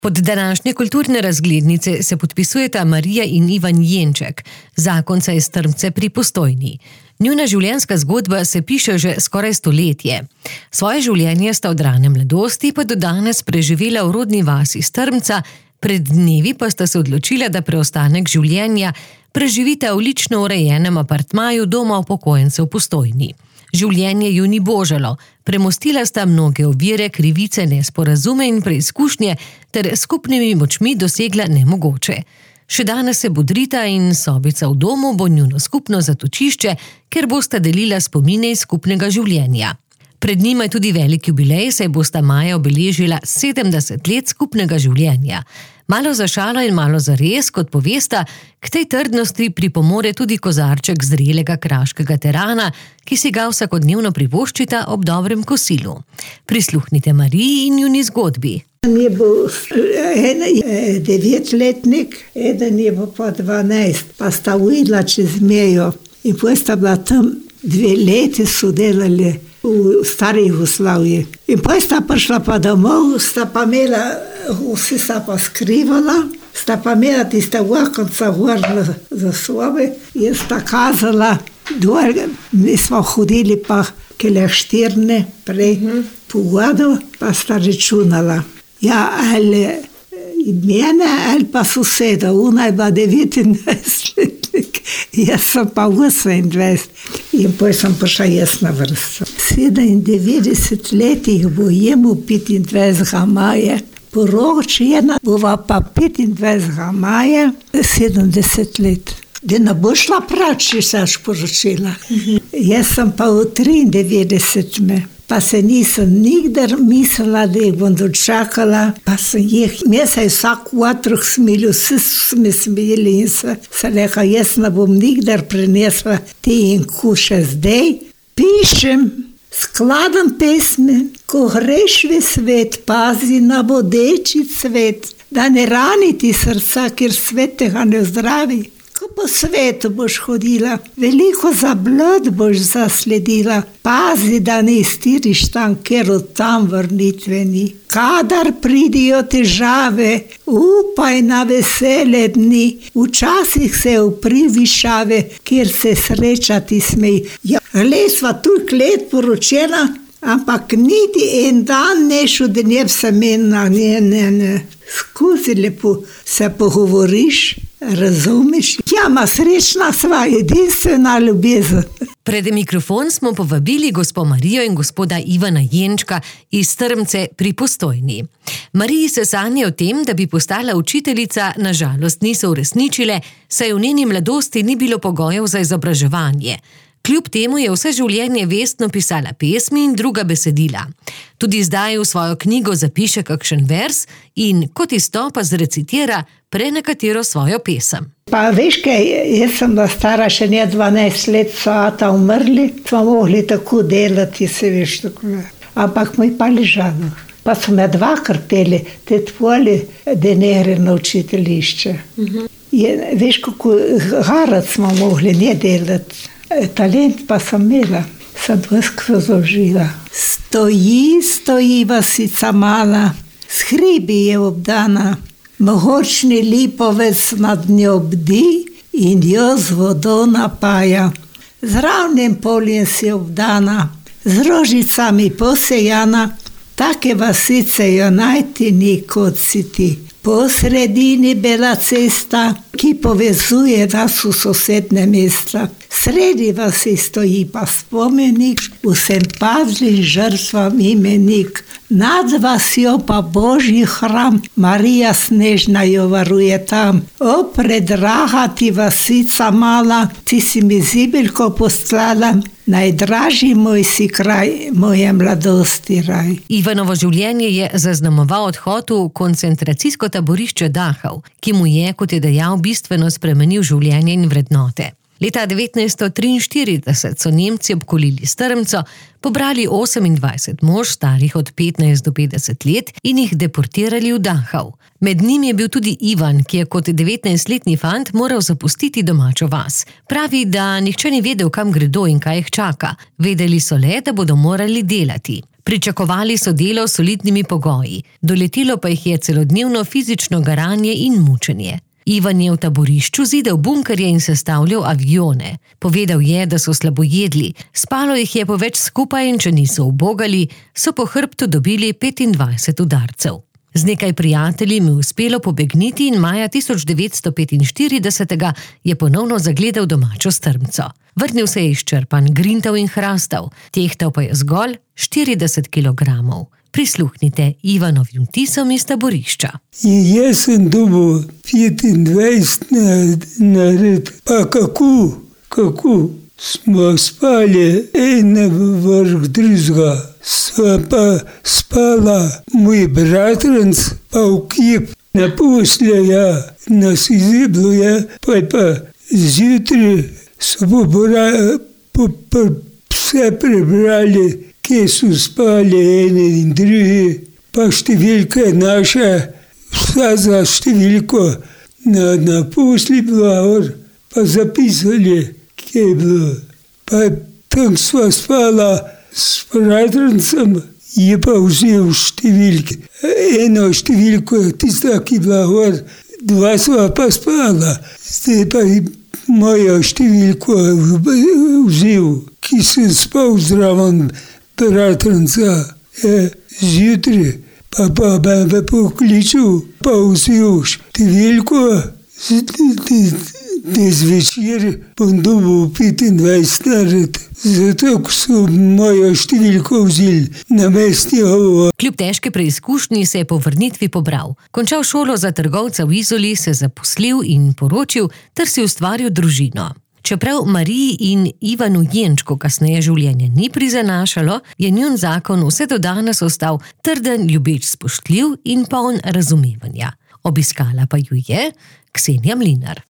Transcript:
Pod današnje kulturne razglednice se podpisujeta Marija in Ivan Jenček, zakonca iz Strmce pri Postojni. Njuna življenjska zgodba se piše že skoraj stoletje. Svoje življenje sta od rane mladosti pa do danes preživela v rodni vasi Strmca, pred dnevi pa sta se odločila, da preostanek življenja preživita v lično urejenem apartmaju doma upokojencev v Postojni. Življenje ju ni božalo, premostila sta mnoge ovire, krivice, nesporazume in preizkušnje ter skupnimi močmi dosegla nemogoče. Še danes se bodrita in sobica v domu bo njuno skupno zatočišče, ker bosta delila spomine iz skupnega življenja. Pred njima je tudi velik jubilej, saj bosta maja obeležila 70 let skupnega življenja. Malo za šalo in malo za res, kot povesta, k tej trdnosti pripomore tudi kozarček zrelega kraškega terana, ki si ga vsakodnevno privoščita ob dobrem kosilu. Prisluhnite Mariji in njuni zgodbi. Je bil en 9-letnik, eden je bil pa 12, pa sta uidla čez mejo. In potem sta bila tam 2 leti, so delali v stari Jugoslaviji. In potem sta prišla pa domov, sta pa imela, vsi sta pa skrivala, sta pa imela tiste okenca vrla za sobe in sta kazala dol, mi smo hodili pa kele 4 prej po vodu, pa sta računala. Ja, ali mene, ali pa soseda, ona je bila 29-letnik, jaz sem pa 28. In potem sem prišla jaz na vrsto. 97 letih bo jemu 25. maja, poročena bova pa 25. maja 70 let. Da ne bo šla prav, če saš poročila. Jaz sem pa v 93. Pa se nisem nikdar mislila, da jih bom dočakala, pa sem jih, me se je vsak otrok smilil, vsi so me smili in se rekla, jaz ne bom nikdar prenesla te in kuše zdaj. Pišem skladam pesmi, ko greš v svet, pazi na bodeči cvet, da ne rani ti srca, ker svet tega ne zdravi. Ko po svetu boš hodila, veliko zablod boš zasledila, pazi, da ne stiriš tam, ker od tam vrnitve ni. Kadar pridijo težave, upaj na vesele dni, včasih se upri višave, kjer se srečati smej. Ja, sva toliko let poročena, ampak niti en dan ne šel, da ne bi se menila, ne. Skozi lepo se pogovoriš, razumiš? Ja, ma srečna sva, edinstvena ljubezen. Pred mikrofon smo povabili gospo Marijo in gospoda Ivana Jenčka iz Strmce pri Postojni. Mariji se sanje o tem, da bi postala učiteljica, na žalost niso uresničile, saj v njeni mladosti ni bilo pogojev za izobraževanje. Kljub temu je vse življenje vestno pisala pesmi in druga besedila. Tudi zdaj v svojo knjigo zapiše kakšen vers in kot izstopa zrecitira prenekatero svojo pesem. Pa veš kaj, jaz sem bila stara še ne 12 let, so ata umrli, smo mogli tako delati, se veš tako. Ampak moj pa ležalo. Pa so me 2krat peli, te tvoli denere na učiteljišče. Veš kako garati smo mogli ne delati. Talent pa sem imela, sem dvoskrat zaužila. Stoji vasica mala, s hribi je obdana, mogočni lipovec nad njo bdi in jo z vodo napaja. Z ravnim poljem si obdana, z rožicami posejana, take vasice jo najti ni kot si ti. Po sredini bela cesta, ki povezuje nas v sosedne mesta. Sredi vasi stoji pa spomenik, vsem padlim žrtvam imenik. Nad vasjo pa Božji hram, Marija Snežna jo varuje tam. O, predraga ti vasica mala, ti si mi zibelko poslala, najdražji moj si kraj, moje mladosti raj. Ivanovo življenje je zaznamoval odhod v koncentracijsko taborišče Dachau, ki mu je, kot je dejal, bistveno spremenil življenje in vrednote. Leta 1943 so Nemci obkolili Strmco, pobrali 28 mož starih od 15 do 50 let in jih deportirali v Dachau. Med njim je bil tudi Ivan, ki je kot 19-letni fant moral zapustiti domačo vas. Pravi, da nihče ni vedel, kam gredo in kaj jih čaka. Vedeli so le, da bodo morali delati. Pričakovali so delo s solidnimi pogoji, doletelo pa jih je celodnevno fizično garanje in mučenje. Ivan je v taborišču zidal bunkerje in sestavljal avione. Povedal je, da so slabojedli, spalo jih je po več skupaj in če niso ubogali, so po hrbtu dobili 25 udarcev. Z nekaj prijatelji mu je uspelo pobegniti in maja 1945 je ponovno zagledal domačo strmco. Vrnil se je izčrpan, grintav in hrastav, tehtal pa je zgolj 40 kilogramov. Prisluhnite Ivanovim vtisom iz taborišča. In jaz sem dobil 25 nared. Pa kako? Smo spali en vrh drugega. Sva pa spala moj bratranc pa v kip. Naposlje, nas izjeblo je, pa zjutraj so vse prebrali, kje so spali ene in drugi, pa številka naša, vsa za številko na posli bila, pa zapisali, kje je bilo. Pa tam sva spala s bratrancem, je pa vzel številke. Eno številko, tista, ki je bila, dva sva pa spala. Zdaj pa mojo številko vzel, ki sem spal zraven bratranca. Zjutraj pa me pokličil, pa vzel številko, zvečer bom dobil 25 nared. Zato, ko so mojo številko vzeli na mestnjo. Kljub težke preizkušnji se je po vrnitvi pobral. Končal šolo za trgovca v Izoli, se zaposlil in poročil ter si ustvaril družino. Čeprav Mariji in Ivanu Jenčku kasneje življenje ni prizanašalo, je njun zakon vse do danes ostal trden, ljubeč, spoštljiv in poln razumevanja. Obiskala pa ju je Ksenija Mlinar.